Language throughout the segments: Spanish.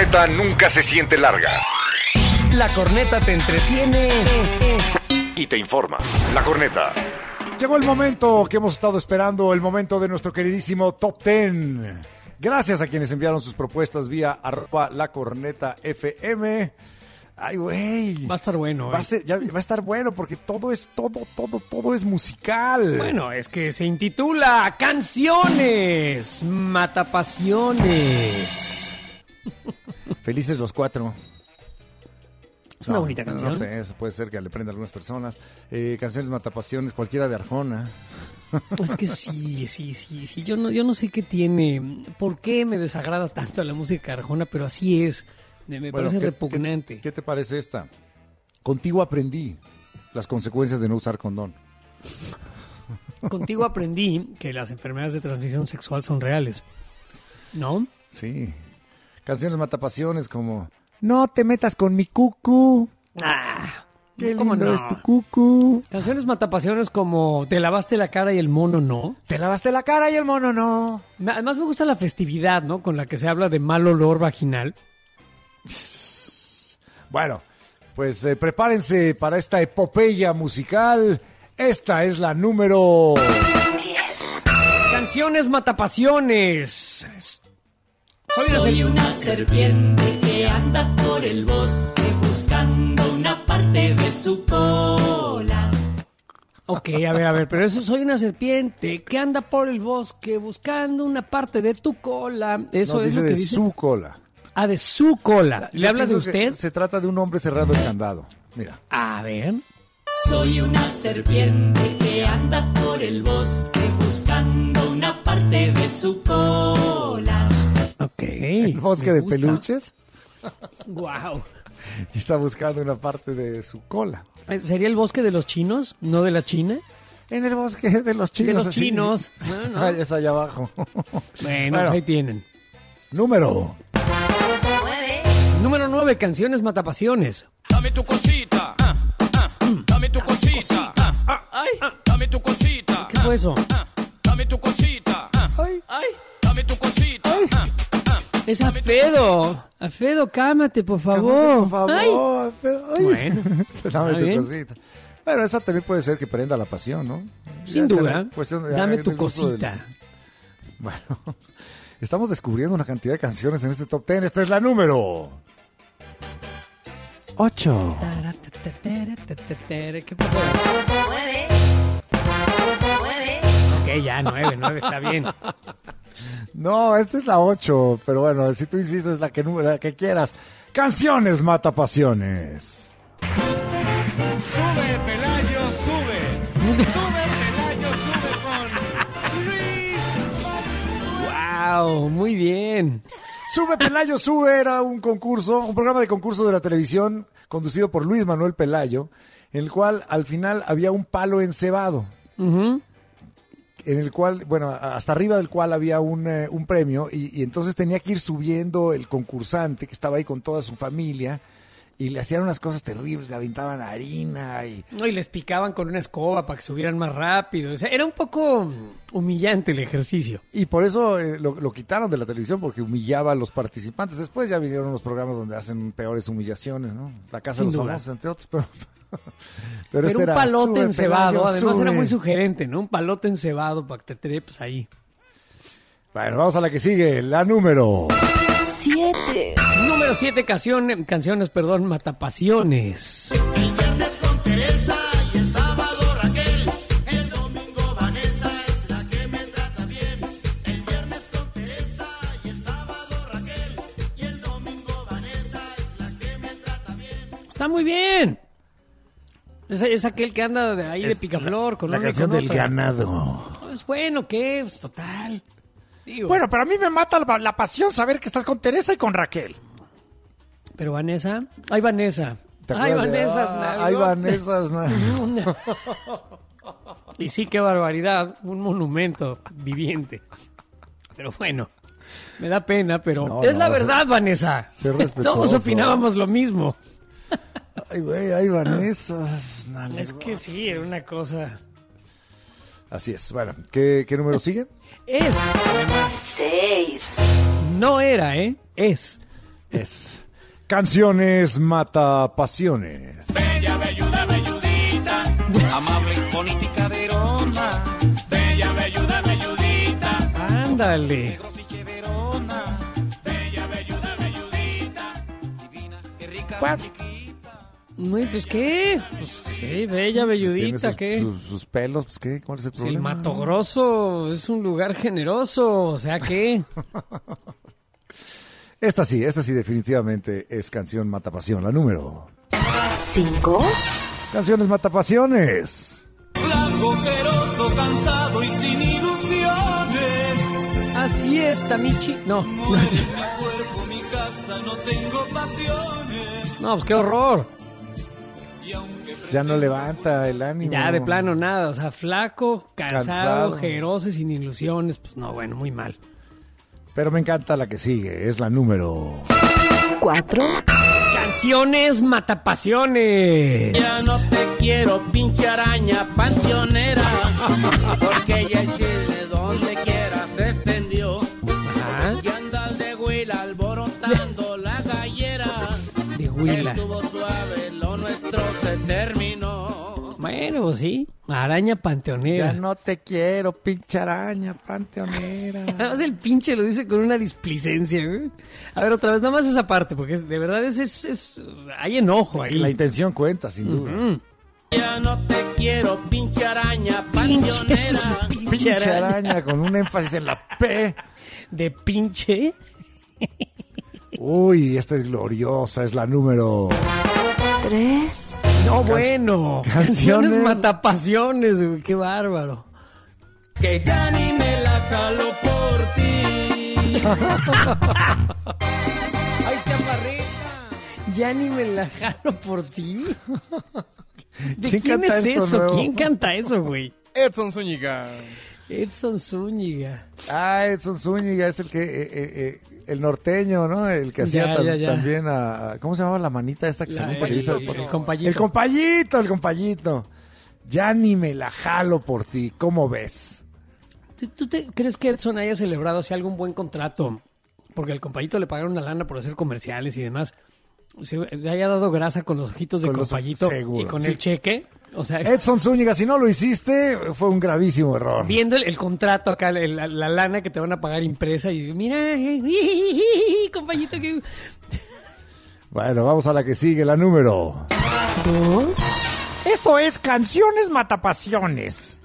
corneta nunca se siente larga. La corneta te entretiene Y te informa. La corneta. Llegó el momento que hemos estado esperando, el momento de nuestro queridísimo Top 10. Gracias a quienes enviaron sus propuestas vía @lacornetafm. Ay, güey. Va a estar bueno. Va a estar bueno porque todo es musical. Bueno, es que se intitula Canciones Matapasiones. Felices los cuatro. Es una bonita canción. No sé, eso puede ser que le prenda a algunas personas. Canciones Matapasiones, cualquiera de Arjona. Es que sí. Yo no sé qué tiene. ¿Por qué me desagrada tanto la música Arjona? Pero así es. Me parece repugnante. ¿Qué te parece esta? Contigo aprendí las consecuencias de no usar condón. Contigo aprendí que las enfermedades de transmisión sexual son reales. ¿No? Sí. Canciones Matapasiones como No te metas con mi cucu. Qué ¿cómo lindo no? es tu cucu. Canciones matapasiones como Te lavaste la cara y el mono no. Te lavaste la cara y el mono no. Además me gusta la festividad, ¿no? Con la que se habla de mal olor vaginal. Bueno, pues prepárense para esta epopeya musical. Esta es la número 10. Canciones matapasiones. Soy una serpiente que anda por el bosque buscando una parte de su cola. Ok, a ver, pero eso soy una serpiente que anda por el bosque buscando una parte de tu cola. Eso no, es dice lo que de dice. su cola. Ah, de su cola. ¿Le Yo habla de pienso que usted? Se trata de un hombre cerrado el candado. Mira. A ver. Soy una serpiente que anda por el bosque buscando una parte de su cola. Ok. El bosque de peluches. Wow. Y está buscando una parte de su cola. ¿Sería el bosque de los chinos, no de la China? En el bosque de los chinos. De los así. chinos. No. Ay, es allá abajo. Bueno, pues ahí tienen. Número 9. Número 9, canciones matapasiones. Dame tu cosita, dame tu cosita, dame tu cosita, ¿Qué fue eso? dame tu cosita, dame tu cosita. Es Alfredo. Alfredo, cálmate, por favor. Por favor. Ay. Ay. Bueno, Dame está tu bien. cosita. Bueno, esa también puede ser que prenda la pasión, ¿no? Sin Ya duda. será cuestión de- Dame del tu gusto del- cosita. Bueno, estamos descubriendo una cantidad de canciones en este top 10. Esta es la número 8. ¿Qué pasó? 9. Ok, ya, 9, está bien. No, esta es la 8, pero bueno, si tú insistes la que quieras. Canciones mata pasiones. Sube, Pelayo, sube. Sube, Pelayo, sube con Luis. Wow, muy bien. Sube Pelayo, sube era un concurso, un programa de concurso de la televisión conducido por Luis Manuel Pelayo, en el cual al final había un palo encebado. Ujú. En el cual, bueno, hasta arriba del cual había un premio y entonces tenía que ir subiendo el concursante que estaba ahí con toda su familia y le hacían unas cosas terribles, le aventaban harina y... No, y les picaban con una escoba para que subieran más rápido. O sea, era un poco humillante el ejercicio. Y por eso lo quitaron de la televisión, porque humillaba a los participantes. Después ya vinieron los programas donde hacen peores humillaciones, ¿no? La Casa de Sin los duda. Famosos, entre otros. Pero este un era, palote sube, encebado, Pelayo, además era sube. muy sugerente, ¿no? Un palote encebado para que te trepes ahí. Bueno, vamos a la que sigue, la número 7. Número 7, canciones, matapasiones. El viernes con Teresa y el sábado Raquel. El domingo Vanessa es la que me trata bien. El viernes con Teresa y el sábado Raquel. Y el domingo Vanessa es la que me trata bien. Está muy bien. Es aquel que anda de ahí de picaflor con la una y canción con del otra. ganado. Pues bueno, ¿qué? Pues total. Digo, Bueno, pero a mí me mata la pasión saber que estás con Teresa y con Raquel. pero Vanessa. Ay, Vanessa. ¿Te Ay, acuerdas de- Vanessa. Ay, Vanessa. Y sí, qué barbaridad. Un monumento viviente. Pero bueno, me da pena, pero No, es no, la verdad, Vanessa. sé respetuoso. Todos opinábamos lo mismo. Ay, güey, ay, Vanessa. Es que sí, era una cosa. Así es. Bueno, ¿qué número sigue? Es, además, 6. no era, ¿eh? Es Es Canciones Mata Pasiones. Bella, velluda, velludita, amable y bonita y caderona. Bella, velluda, velludita, Ándale. negrosita y verona. Bella, velluda, velludita, divina, qué rica, What? chiquita. No, ¿y pues qué? Pues sí, bella, Tiene belludita, sus, ¿qué? sus pelos, pues ¿qué? ¿Cuál es el Si el problema? Mato Grosso es un lugar generoso, o sea, ¿qué? Esta sí definitivamente es Canción Mata Pasión, la número. 5, Canciones Mata Pasiones. Blanco, ojeroso, cansado y sin ilusiones. Así es, Tamichi. No, No eres mi cuerpo, mi casa, no tengo pasiones. no, pues qué horror. Y aunque Ya no levanta el ánimo. Ya, de plano, nada. O sea, flaco, Cansado. cansado, ojeroso y sin ilusiones. Pues no, bueno, muy mal. Pero me encanta la que sigue, es la número. 4, Canciones matapasiones. Ya no te quiero, pinche araña panteonera, porque ya el chisme donde quiera se extendió. Ajá, Y andas de huila alborotando la gallera. de Huila. Estuvo suave, lo nuestro se terminó. Bueno, pues sí. Araña panteonera. Ya no te quiero, pinche araña panteonera. Además el pinche lo dice con una displicencia, güey. A ver, otra vez, nada más esa parte, porque de verdad es hay enojo ahí. La intención cuenta, sin duda. Mm. Ya no te quiero, pinche araña panteonera. Pinche araña con un énfasis en la P. De pinche. Uy, esta es gloriosa, es la número. 3, No, bueno. canciones. Canciones matapasiones, güey. Qué bárbaro. que ya ni me la jalo por ti. ¡Ay, chaparrita! Ya ni me la jalo por ti. ¿De ¿Quién quién canta es esto eso? nuevo? ¿Quién canta eso, güey? Edson Zúñiga. Edson Zúñiga. Ah, Edson Zúñiga es el que, el norteño, ¿no? El que hacía Ya. también ¿cómo se llamaba la manita esta que La- según Televisa? el compayito. El compayito. Ya ni me la jalo por ti, ¿cómo ves? ¿Tú crees que Edson haya celebrado así algún buen contrato? Porque al compayito le pagaron una lana por hacer comerciales y demás. Se haya dado grasa con los ojitos de Con los- compayito seguro, y con sí. el cheque. O sea, Edson Zúñiga, si no lo hiciste, fue un gravísimo error. viendo el contrato acá, la lana que te van a pagar impresa y mira, compayito que... Bueno, vamos a la que sigue, la número. 2, Esto es Canciones Matapasiones.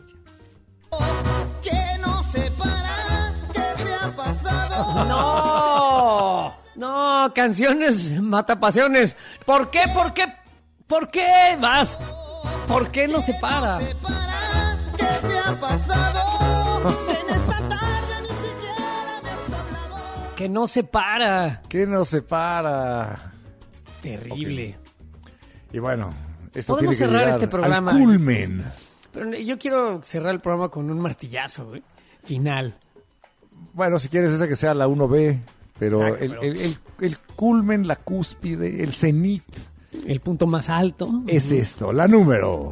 Que no se para, ¿qué te ha pasado? ¡No! No, canciones matapasiones. ¿Por qué? ¿Por qué? ¿Por qué vas? ¿Por qué no se para? Para, ¿qué te ha pasado? En esta tarde ni siquiera me has hablado. Que no se para. ¿Qué nos separa? Terrible. Y bueno, esto Podemos tiene que cerrar llegar este programa. al culmen. Pero yo quiero cerrar el programa con un martillazo, güey. Final. Bueno, si quieres esa que sea la 1B, pero, Exacto, pero- el culmen, la cúspide, el cenit, El punto más alto. es esto, la número.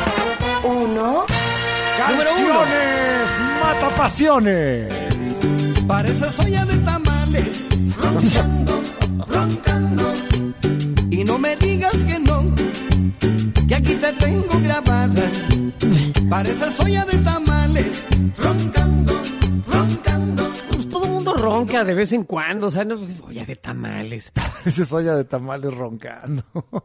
1, Canciones Matapasiones. Pareces olla de tamales, roncando, roncando. Y no me digas que no, que aquí te tengo grabada. Pareces olla de tamales, roncando, roncando. Pues todo el mundo ronca de vez en cuando. O sea, no, olla de tamales. Esa es olla de tamales roncando.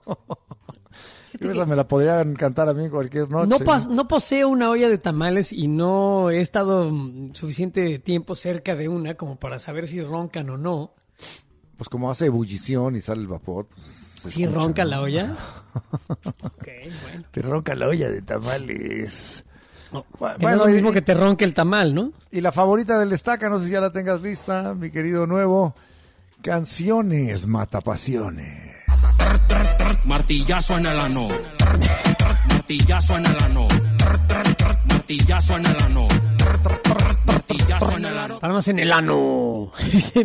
Esa me la podrían cantar a mí en cualquier noche. No poseo una olla de tamales y no he estado suficiente tiempo cerca de una como para saber si roncan o no. Pues como hace ebullición y sale el vapor. Pues, se ¿Sí escucha, ronca ¿no? la olla? Ok, bueno. Te ronca la olla de tamales. No, Bueno, que no es lo y- mismo que te ronque el tamal, ¿no? Y la favorita del Estaca, no sé si ya la tengas lista, mi querido nuevo. Canciones Matapasiones. Martillazo en el ano. Martillazo en el ano. Martillazo en el ano. Martillazo en el ano. Palmas en el ano.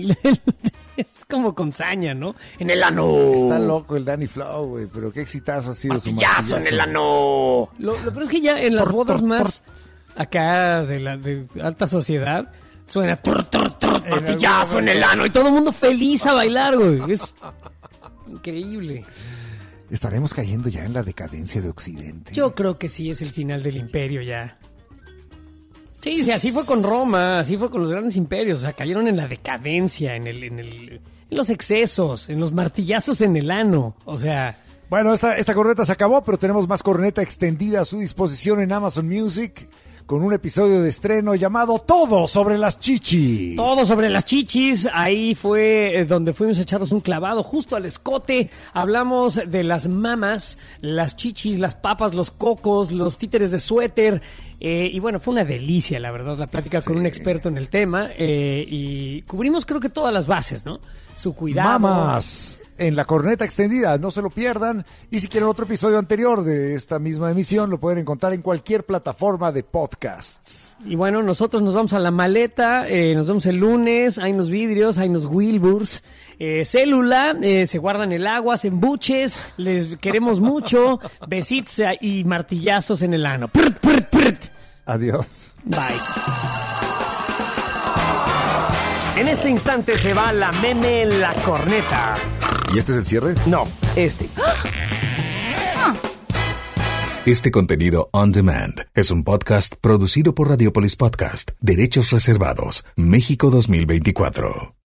Es como con saña, ¿no? En el ano. Está loco el Danny Flow, güey, pero qué exitazo ha sido su Martillazo en el ano. Lo peor es que ya en las bodas más acá de alta sociedad, suena martillazo en el ano y todo el mundo feliz a bailar, güey. Es increíble. ¿Estaremos cayendo ya en la decadencia de Occidente? Yo creo que sí es el final del imperio ya. Sí, así fue con Roma, así fue con los grandes imperios. O sea, cayeron en la decadencia, en los excesos, en los martillazos en el ano. O sea... Bueno, esta corneta se acabó, pero tenemos más corneta extendida a su disposición en Amazon Music con un episodio de estreno llamado Todo sobre las chichis. Todo sobre las chichis, ahí fue donde fuimos a echarnos un clavado justo al escote. Hablamos de las mamas, las chichis, las papas, los cocos, los títeres de suéter. Y bueno, fue una delicia, la verdad, la plática con un experto en el tema. Y cubrimos creo que todas las bases, ¿no? Su cuidado. Mamas. En la corneta extendida, no se lo pierdan. Y si quieren otro episodio anterior de esta misma emisión, lo pueden encontrar en cualquier plataforma de podcasts. Y bueno, nosotros nos vamos a la maleta, nos vemos el lunes, hay unos vidrios, hay unos Wilburs, célula, se guardan el agua, se embuches, les queremos mucho, besitos y martillazos en el ano. Prrt, prrt, prrt. Adiós. Bye. En este instante se va la meme la corneta. ¿Y este es el cierre? No, este. Este contenido on demand es un podcast producido por Radiopolis Podcast, Derechos Reservados, México 2024.